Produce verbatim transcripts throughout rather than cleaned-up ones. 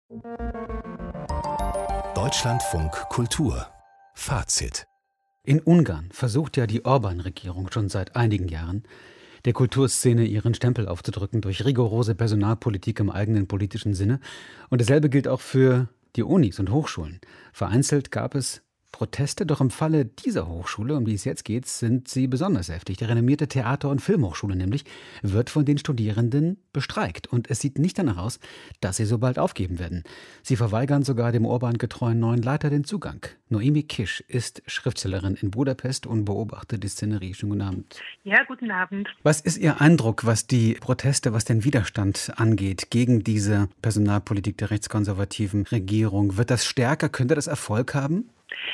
Deutschlandfunk Kultur Fazit. In Ungarn versucht ja die Orbán-Regierung schon seit einigen Jahren, der Kulturszene ihren Stempel aufzudrücken durch rigorose Personalpolitik im eigenen politischen Sinne. Und dasselbe gilt auch für die Unis und Hochschulen. Vereinzelt gab es Proteste, doch im Falle dieser Hochschule, um die es jetzt geht, sind sie besonders heftig. Die renommierte Theater- und Filmhochschule nämlich wird von den Studierenden bestreikt. Und es sieht nicht danach aus, dass sie so bald aufgeben werden. Sie verweigern sogar dem Orbán-getreuen neuen Leiter den Zugang. Noemi Kisch ist Schriftstellerin in Budapest und beobachtet die Szenerie. Schönen guten Abend. Ja, guten Abend. Was ist Ihr Eindruck, was die Proteste, was den Widerstand angeht gegen diese Personalpolitik der rechtskonservativen Regierung? Wird das stärker? Könnte das Erfolg haben?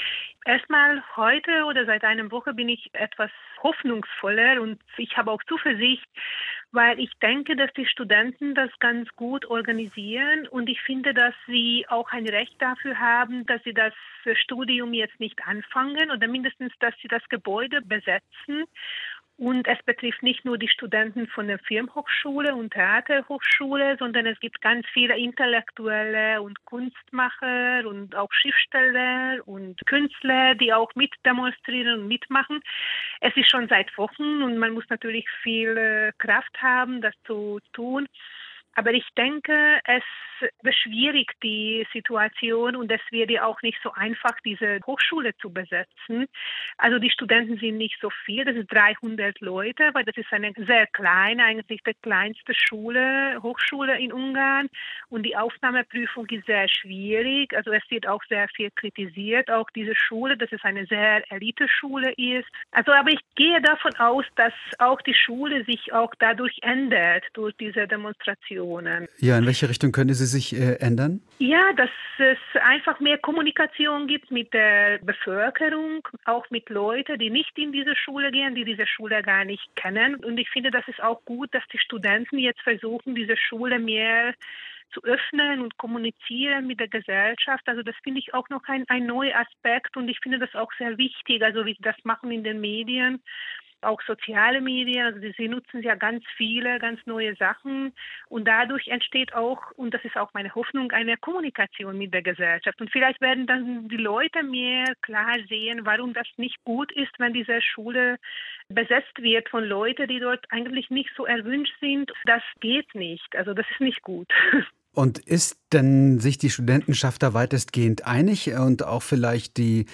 Erstmal heute oder seit einer Woche bin ich etwas hoffnungsvoller und ich habe auch Zuversicht, weil ich denke, dass die Studenten das ganz gut organisieren und ich finde, dass sie auch ein Recht dafür haben, dass sie das Studium jetzt nicht anfangen oder mindestens, dass sie das Gebäude besetzen. Und es betrifft nicht nur die Studenten von der Filmhochschule und Theaterhochschule, sondern es gibt ganz viele Intellektuelle und Kunstmacher und auch Schriftsteller und Künstler, die auch mitdemonstrieren und mitmachen. Es ist schon seit Wochen und man muss natürlich viel Kraft haben, das zu tun. Aber ich denke, es beschwierigt die Situation und es wird ja auch nicht so einfach, diese Hochschule zu besetzen. Also die Studenten sind nicht so viel, das ist dreihundert Leute, weil das ist eine sehr kleine, eigentlich die kleinste Schule, Hochschule in Ungarn und die Aufnahmeprüfung ist sehr schwierig. Also es wird auch sehr viel kritisiert, auch diese Schule, dass es eine sehr Elite-Schule ist. Also aber ich gehe davon aus, dass auch die Schule sich auch dadurch ändert, durch diese Demonstration. Ja, in welche Richtung könnte sie sich äh, ändern? Ja, dass es einfach mehr Kommunikation gibt mit der Bevölkerung, auch mit Leuten, die nicht in diese Schule gehen, die diese Schule gar nicht kennen. Und ich finde, das ist auch gut, dass die Studenten jetzt versuchen, diese Schule mehr zu öffnen und kommunizieren mit der Gesellschaft. Also das finde ich auch noch ein, ein neuer Aspekt und ich finde das auch sehr wichtig, also wie sie das machen in den Medien. Auch soziale Medien, also sie nutzen ja ganz viele, ganz neue Sachen und dadurch entsteht auch, und das ist auch meine Hoffnung, eine Kommunikation mit der Gesellschaft. Und vielleicht werden dann die Leute mehr klar sehen, warum das nicht gut ist, wenn diese Schule besetzt wird von Leuten, die dort eigentlich nicht so erwünscht sind. Das geht nicht, also das ist nicht gut. Und ist denn sich die Studentenschaft da weitestgehend einig und auch vielleicht die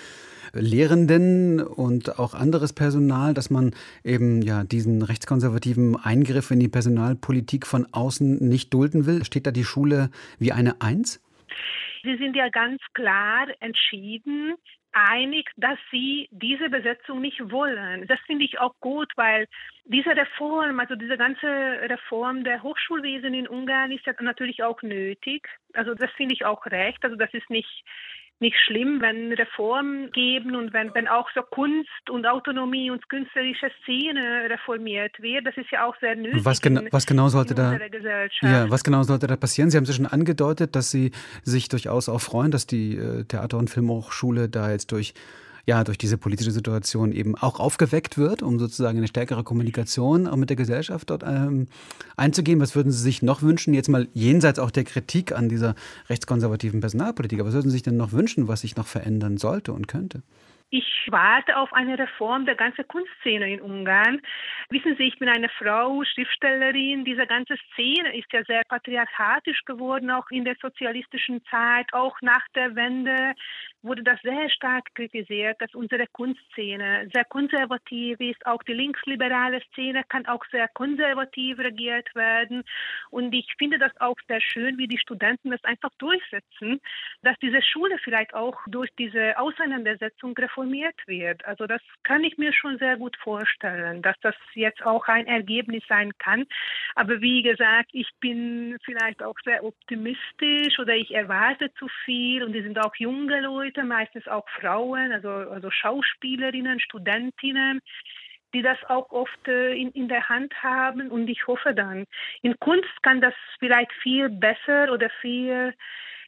Lehrenden und auch anderes Personal, dass man eben ja diesen rechtskonservativen Eingriff in die Personalpolitik von außen nicht dulden will? Steht da die Schule wie eine Eins? Sie sind ja ganz klar entschieden, einig, dass sie diese Besetzung nicht wollen. Das finde ich auch gut, weil diese Reform, also diese ganze Reform der Hochschulwesen in Ungarn ist ja natürlich auch nötig. Also das finde ich auch recht. Also das ist nicht nicht schlimm, wenn Reformen geben und wenn, wenn auch so Kunst und Autonomie und künstlerische Szene reformiert wird. Das ist ja auch sehr nötig. Was, gena- was genau sollte in da Gesellschaft. Ja, was genau sollte da passieren? Sie haben es ja schon angedeutet, dass Sie sich durchaus auch freuen, dass die äh, Theater- und Filmhochschule da jetzt durch ja, durch diese politische Situation eben auch aufgeweckt wird, um sozusagen eine stärkere Kommunikation auch mit der Gesellschaft dort ähm, einzugehen. Was würden Sie sich noch wünschen, jetzt mal jenseits auch der Kritik an dieser rechtskonservativen Personalpolitik, aber was würden Sie sich denn noch wünschen, was sich noch verändern sollte und könnte? Ich warte auf eine Reform der ganzen Kunstszene in Ungarn. Wissen Sie, ich bin eine Frau, Schriftstellerin. Diese ganze Szene ist ja sehr patriarchatisch geworden, auch in der sozialistischen Zeit, auch nach der Wende wurde das sehr stark kritisiert, dass unsere Kunstszene sehr konservativ ist. Auch die linksliberale Szene kann auch sehr konservativ regiert werden. Und ich finde das auch sehr schön, wie die Studenten das einfach durchsetzen, dass diese Schule vielleicht auch durch diese Auseinandersetzung reformiert wird. Also das kann ich mir schon sehr gut vorstellen, dass das jetzt auch ein Ergebnis sein kann. Aber wie gesagt, ich bin vielleicht auch sehr optimistisch oder ich erwarte zu viel und die sind auch junge Leute, meistens auch Frauen, also, also Schauspielerinnen, Studentinnen, die das auch oft äh, in, in der Hand haben und ich hoffe dann, in Kunst kann das vielleicht viel besser oder viel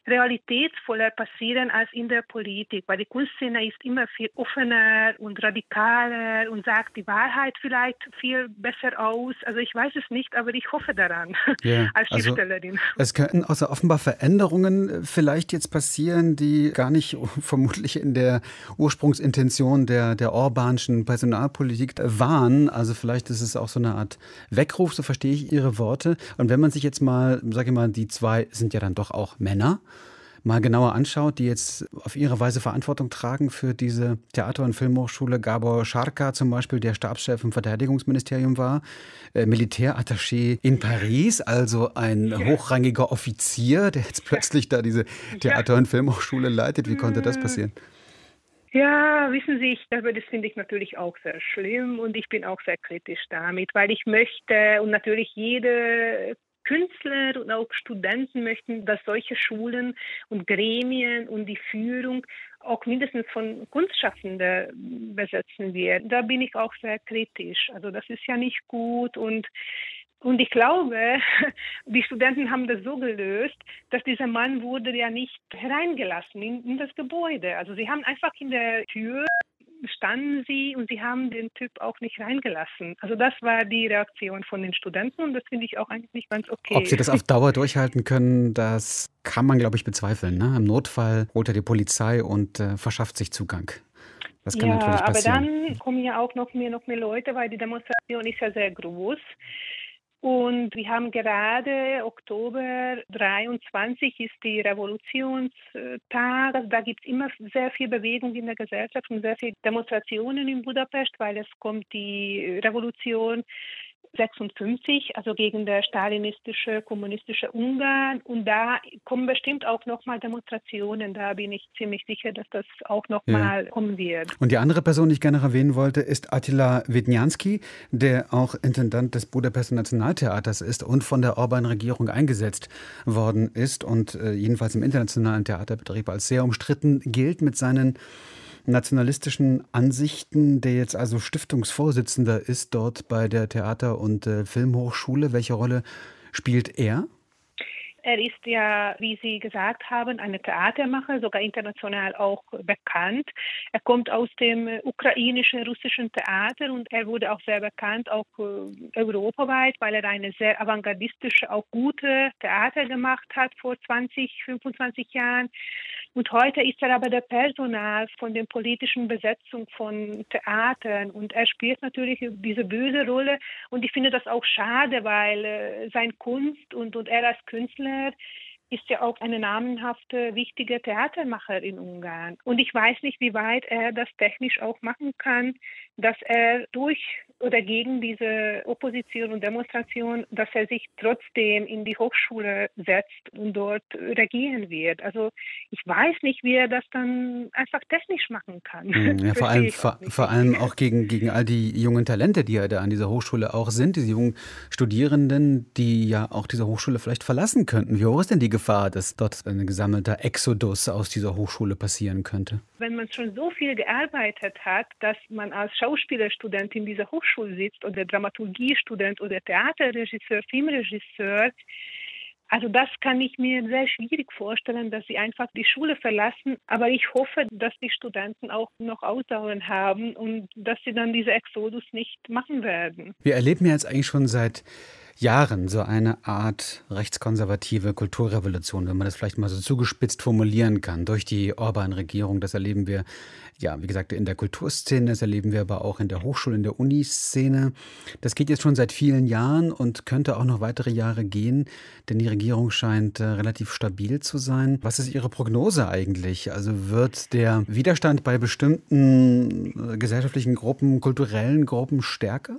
realitätsvoller passieren als in der Politik, weil die Kunstszene ist immer viel offener und radikaler und sagt die Wahrheit vielleicht viel besser aus. Also ich weiß es nicht, aber ich hoffe daran Ja, als also Schriftstellerin. es könnten also offenbar Veränderungen vielleicht jetzt passieren, die gar nicht vermutlich in der Ursprungsintention der, der Orbanschen Personalpolitik waren. Also vielleicht ist es auch so eine Art Weckruf, so verstehe ich Ihre Worte. Und wenn man sich jetzt mal, sage ich mal, die zwei sind ja dann doch auch Männer, mal genauer anschaut, die jetzt auf ihre Weise Verantwortung tragen für diese Theater- und Filmhochschule. Gabor Scharka zum Beispiel, der Stabschef im Verteidigungsministerium war, äh, Militärattaché in Paris, also ein hochrangiger Offizier, der jetzt plötzlich da diese Theater- und Filmhochschule leitet. Wie konnte das passieren? Ja, wissen Sie, ich, aber das finde ich natürlich auch sehr schlimm und ich bin auch sehr kritisch damit, weil ich möchte und natürlich jede Künstler und auch Studenten möchten, dass solche Schulen und Gremien und die Führung auch mindestens von Kunstschaffenden besetzen wird. Da bin ich auch sehr kritisch. Also das ist ja nicht gut und und ich glaube, die Studenten haben das so gelöst, dass dieser Mann wurde ja nicht hereingelassen in, in das Gebäude. Also sie haben einfach in der Tür standen sie und sie haben den Typ auch nicht reingelassen. Also das war die Reaktion von den Studenten und das finde ich auch eigentlich nicht ganz okay. Ob sie das auf Dauer durchhalten können, das kann man, glaube ich, bezweifeln. Ne? Im Notfall holt er die Polizei und äh, verschafft sich Zugang. Das kann ja, natürlich passieren. Aber dann kommen ja auch noch mehr, noch mehr Leute, weil die Demonstration ist ja sehr groß. Und wir haben gerade Oktober dreiundzwanzig ist die Revolutionstag. Also da gibt es immer sehr viel Bewegung in der Gesellschaft und sehr viele Demonstrationen in Budapest, weil es kommt die Revolution sechsundfünfzig, also gegen das stalinistische, kommunistische Ungarn. Und da kommen bestimmt auch nochmal Demonstrationen. Da bin ich ziemlich sicher, dass das auch nochmal ja. kommen wird. Und die andere Person, die ich gerne erwähnen wollte, ist Attila Widnianski, der auch Intendant des Budapester Nationaltheaters ist und von der Orban-Regierung eingesetzt worden ist und äh, jedenfalls im internationalen Theaterbetrieb als sehr umstritten gilt mit seinen nationalistischen Ansichten, der jetzt also Stiftungsvorsitzender ist dort bei der Theater- und äh, Filmhochschule. Welche Rolle spielt er? Er ist ja, wie Sie gesagt haben, ein Theatermacher, sogar international auch bekannt. Er kommt aus dem ukrainischen, russischen Theater und er wurde auch sehr bekannt, auch äh, europaweit, weil er eine sehr avantgardistische, auch gute Theater gemacht hat vor zwanzig, fünfundzwanzig Jahren. Und heute ist er aber der Personal von der politischen Besetzung von Theatern und er spielt natürlich diese böse Rolle und ich finde das auch schade, weil äh, seine Kunst und, und er als Künstler ist ja auch eine namenhafte, wichtige Theatermacher in Ungarn. Und ich weiß nicht, wie weit er das technisch auch machen kann, dass er durch oder gegen diese Opposition und Demonstration, dass er sich trotzdem in die Hochschule setzt und dort regieren wird. Also ich weiß nicht, wie er das dann einfach technisch machen kann. Ja, vor allem, vor, vor allem auch gegen, gegen all die jungen Talente, die ja da an dieser Hochschule auch sind, diese jungen Studierenden, die ja auch diese Hochschule vielleicht verlassen könnten. Wie hoch ist denn die Gefahr, dass dort ein gesammelter Exodus aus dieser Hochschule passieren könnte? Wenn man schon so viel gearbeitet hat, dass man als Schauspielerstudent in dieser Hochschule sitzt oder Dramaturgiestudent oder Theaterregisseur, Filmregisseur, also das kann ich mir sehr schwierig vorstellen, dass sie einfach die Schule verlassen. Aber ich hoffe, dass die Studenten auch noch Ausdauer haben und dass sie dann diese Exodus nicht machen werden. Wir erleben ja jetzt eigentlich schon seit Jahren so eine Art rechtskonservative Kulturrevolution, wenn man das vielleicht mal so zugespitzt formulieren kann, durch die Orban-Regierung. Das erleben wir, ja, wie gesagt, in der Kulturszene, das erleben wir aber auch in der Hochschule, in der Uniszene. Das geht jetzt schon seit vielen Jahren und könnte auch noch weitere Jahre gehen, denn die Regierung scheint äh, relativ stabil zu sein. Was ist Ihre Prognose eigentlich? Also wird der Widerstand bei bestimmten äh, gesellschaftlichen Gruppen, kulturellen Gruppen stärker?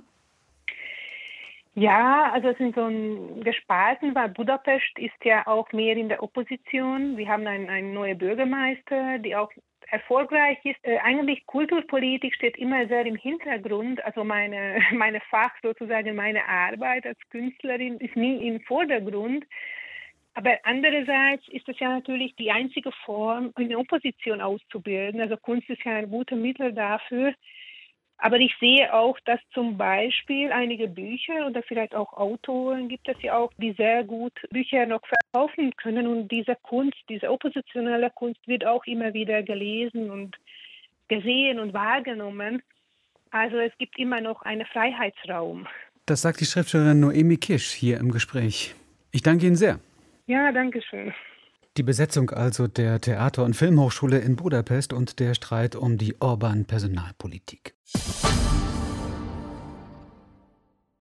Ja, also es sind so ein gespalten, weil Budapest ist ja auch mehr in der Opposition. Wir haben einen, einen neuen Bürgermeister, die auch erfolgreich ist. Äh, eigentlich Kulturpolitik steht immer sehr im Hintergrund. Also meine, meine Fach sozusagen, meine Arbeit als Künstlerin ist nie im Vordergrund. Aber andererseits ist es ja natürlich die einzige Form, eine Opposition auszubilden. Also Kunst ist ja ein gutes Mittel dafür. Aber ich sehe auch, dass zum Beispiel einige Bücher oder vielleicht auch Autoren gibt es ja auch, die sehr gut Bücher noch verkaufen können. Und diese Kunst, diese oppositionelle Kunst wird auch immer wieder gelesen und gesehen und wahrgenommen. Also es gibt immer noch einen Freiheitsraum. Das sagt die Schriftstellerin Noemi Kisch hier im Gespräch. Ich danke Ihnen sehr. Ja, danke schön. Die Besetzung also der Theater- und Filmhochschule in Budapest und der Streit um die Orbán-Personalpolitik.